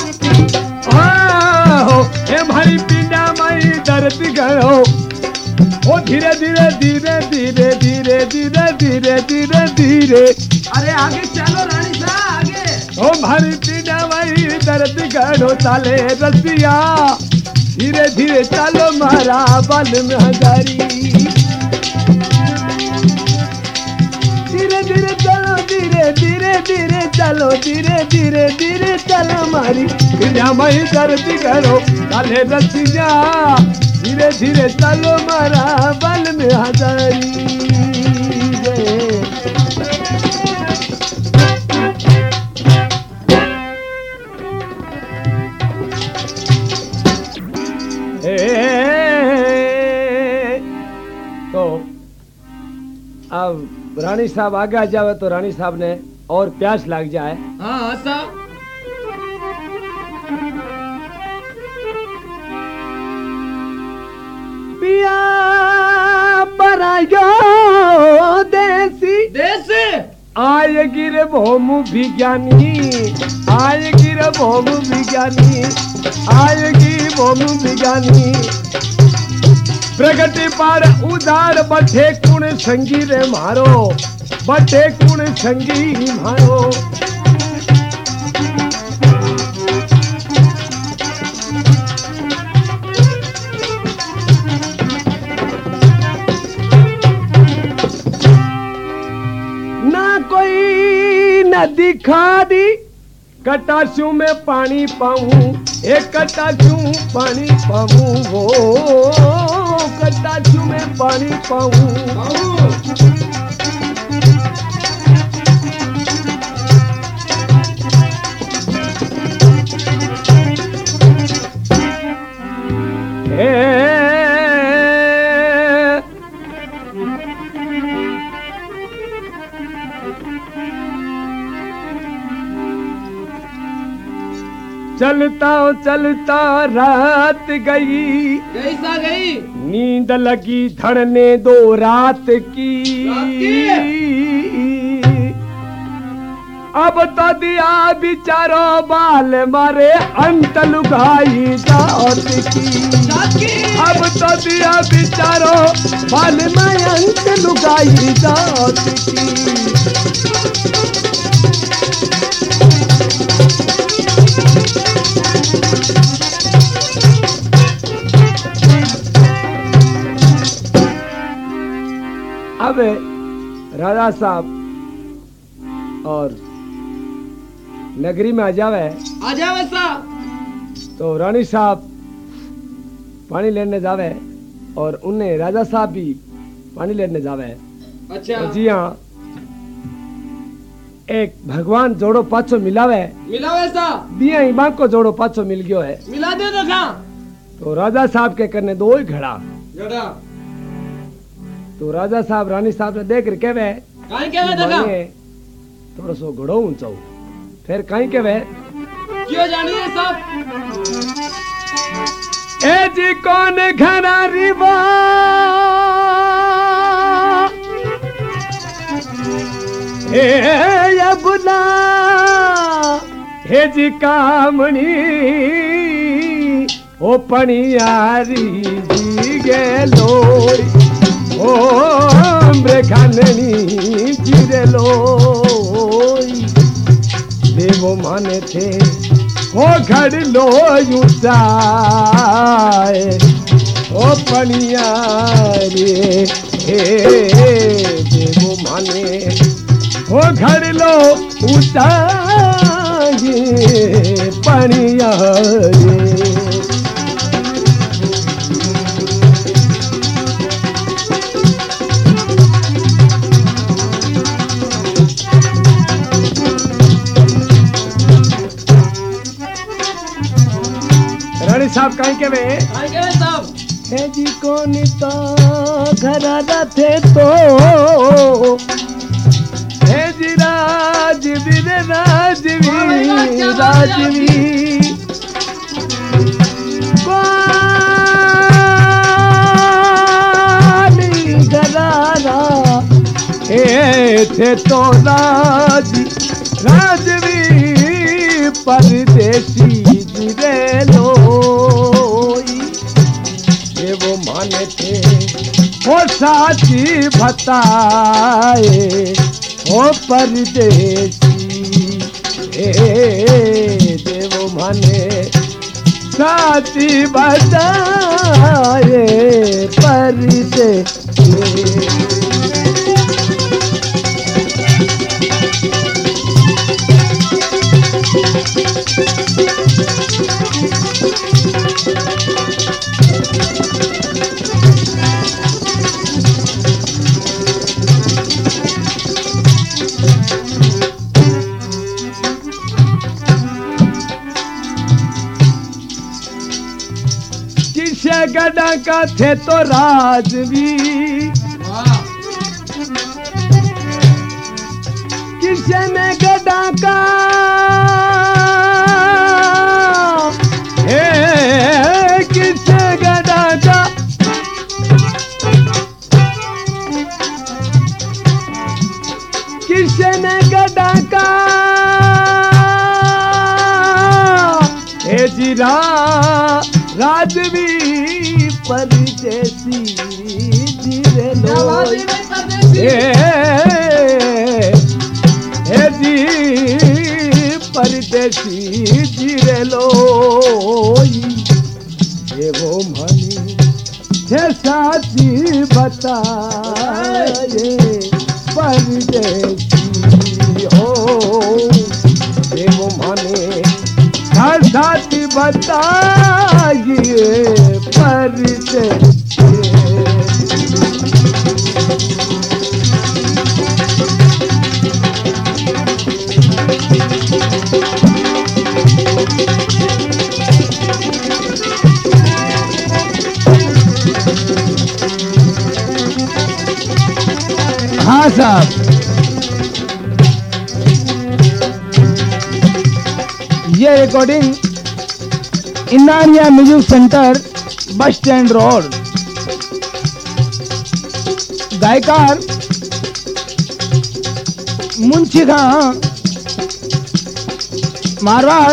ए भाई पीड़ा माई दर्द करो ओ धीरे धीरे धीरे धीरे धीरे धीरे धीरे धीरे धीरे। अरे आगे चलो रानी साहब आगे। ओ भाई पीड़ा माई दर्द करो चाले रसिया धीरे धीरे चलो मारा बल में हजारी। धीरे धीरे चलो धीरे धीरे धीरे चलो धीरे धीरे धीरे चलो मारी पीड़ा माई दर्द करो चाले रसिया धीरे धीरे चलो मारा बल में हजारी। तो अब रानी साहब आगे आ जावे तो रानी साहब ने और प्यास लग जाए। हाँ साहब। पिया बरायो देसी देसी आय गिर भोमु विज्ञानी आय गिर भोमु विज्ञानी आय गिर भोमु विज्ञानी प्रगति पार उदार बठे कुण संगी रे मारो बठे कुण संगी मारो। नदी खादी कटासू में पानी पाऊं एक कटासू पानी पाऊं वो कटासू में पानी पाऊं। चलता चलता रात गई कैसा गई नींद लगी धड़ने दो रात की। अब तो दिया बिचारो बाल मारे अंत लुगाई जात की। अब तो दिया बिचारो बाल में अंत लुगाई जात की। अब राजा साहब और नगरी में आ जावे साहब तो रानी साहब पानी लेने जावे और उन्हें राजा साहब भी पानी लेने जावे। अच्छा तो जी हाँ एक भगवान जोड़ो पाछो मिलावे साहब दिया इमाम को जोड़ो पाछो मिल गयो है मिला दे तो खा। तो राजा साहब के करने दो ही घड़ा तो राजा साहब रानी साहब ने देख के वे थोड़ा सो घड़ो ऊंचाऊ फिर कहीं के वे क्यों जानिए साहब ए जी कौन घरा रिवा ए बुला हे जी कामणी ओ पणियारी जी गेलो ओ मृगननी चिरलो देवो माने थे ओ घड़ लो यूचाए ओ पनिया रे देवो माने ओ घड़ लो ऊंचाए पनिया रे। साहब कहीं के वे साहब है जी कौन तो घरा थे तो है जी राजवी राजवी राजवी घरारा थे तो राजवी परदेसी साची बताए ओ परदेसी देव माने साची बताए परदेसी। किसे गड़ा का थे तो राजवी, वाह किसे में गड़ा का हे किसे गड़ा का किसे ने गड़ा का हे जीरा राजवी परदेसी जीरे क्या लो बात है भाई परदेसी। हे जी परदेसी जीरे लो ये वो मनी है साची बताए परदेसी हो ये वो मनी साची बताइए परदेसी। हाँ साहब, ये रिकॉर्डिंग इंदानिया music centre bus stand road, गायकार मुंशी खां मारवाड़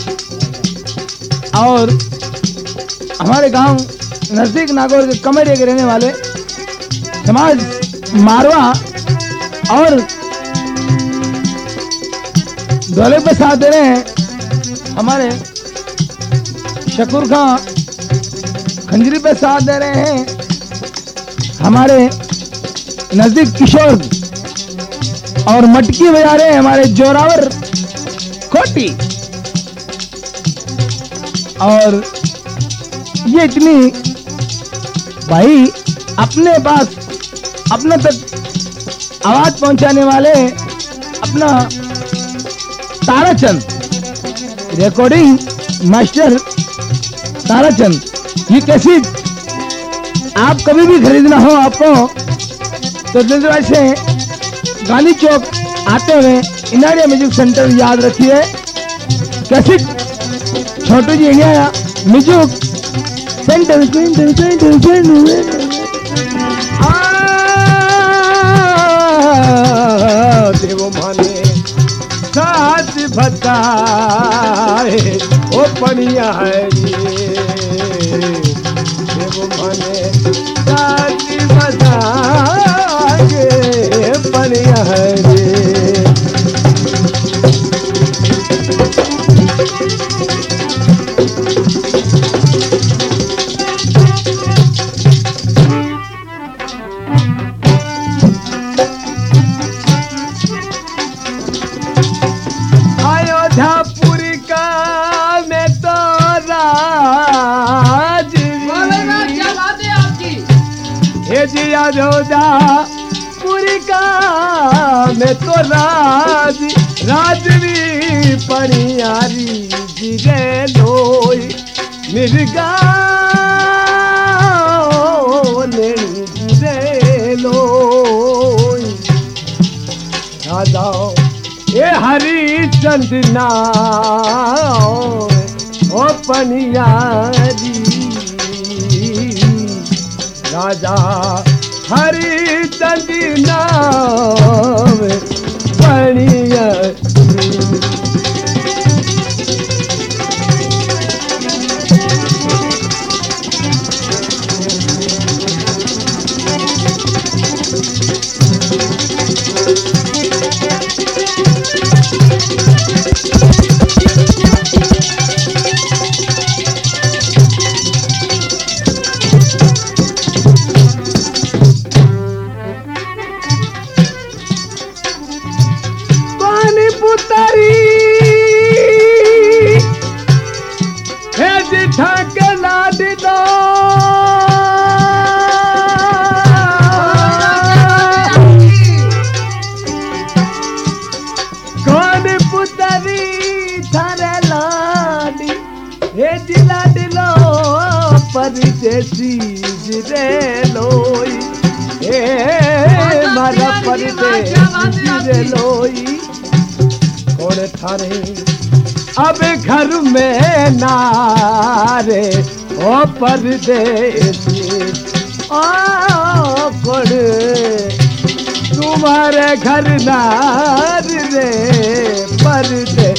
और हमारे गांव नजदीक नागौर के कमेरिया के रहने वाले समाज मारवा और ढोले पे साथ दे रहे हैं हमारे शकूर खां, खंजरी पे साथ दे रहे हैं हमारे नजदीक किशोर और मटकी बजा रहे हैं हमारे जोरावर खोटी। और ये इतनी भाई अपने पास अपने तक आवाज पहुंचाने वाले अपना ताराचंद रिकॉर्डिंग मास्टर ताराचंद, ये कैसी आप कभी भी खरीदना हो आपको तो दिलवाई से गांधी चौक आते हुए इंडिया म्यूजिक सेंटर याद रखिए। कैसी Chhotu ji India music centre देव माने साथ बताए ओ पनिया है देव माने साथ बताए पनिया है अयोध्यापुरी का मैं तो राज क्या बात है आपकी। हे जी अयोध्यापुरी का मैं तो राजवी पनियारी जिगे लोई मिर्गा जिगे लोई राजा ए हरिचंद नाम ओ पनियारी राजा हरिचंद नाम पनियारी। हे दिला दिलो परदेसी रे लोई हे मारा परदेसी रे लोई कौन थारे अब घर में नारे ओ परदेसी ओ कौन तुम्हारे घर नार रे परदेसी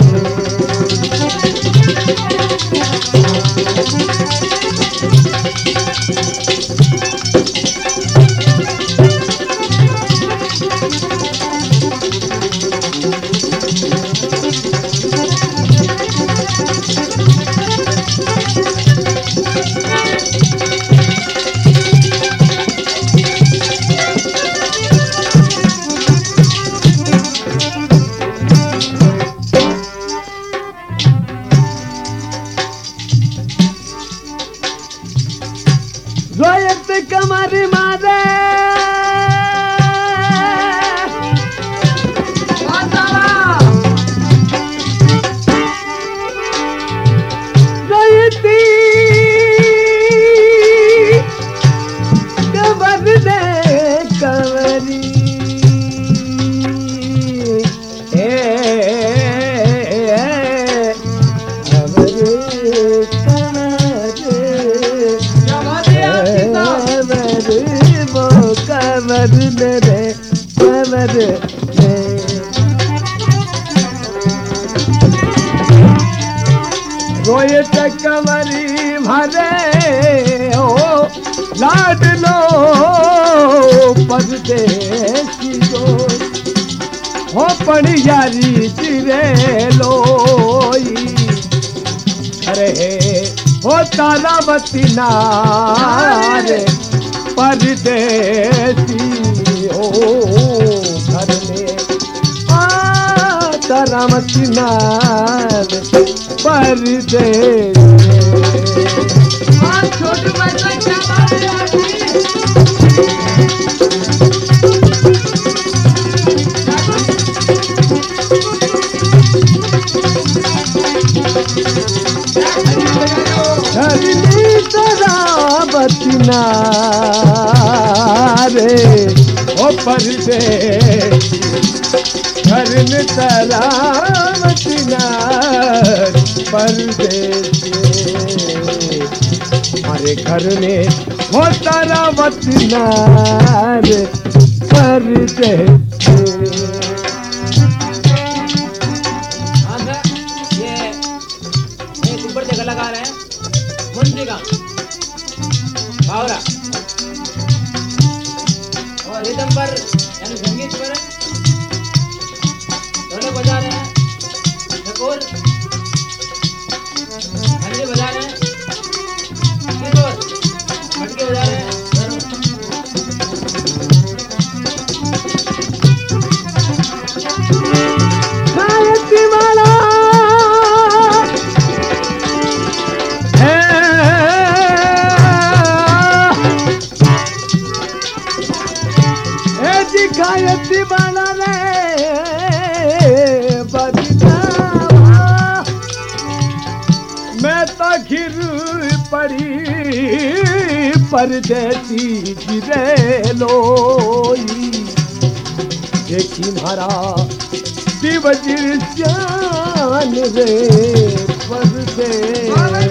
रोयत कमर मारे रोयती कमर दे कमरी कमर रे कमर रोयत कमरी भरे ओ लाडलो परदेसी गो हो पड़ियारी तिरे लोई अरे हो तारावती नारे परदेसी हो घर में तारावती नार परदेसी छोटू बच्चा क्या बात है आपकी धरनी तारावती नारे ओ परदेसी धरन तारावती नार परदेसी हमारे घर में हो तारावती नार परदेसी लगा रहे हैं मुंशी का बावरा और रिदम पर यानी संगीत पर ढोलक बजा रहे हैं ढकोल खंडे बजा रहे हैं किशोर मटके बजा रहे हैं गायत्री बना रे बदनामा मैं तो घिर पड़ी परदेसी गिरे लोई देखी मारा दिवजीर जान रे परदेसी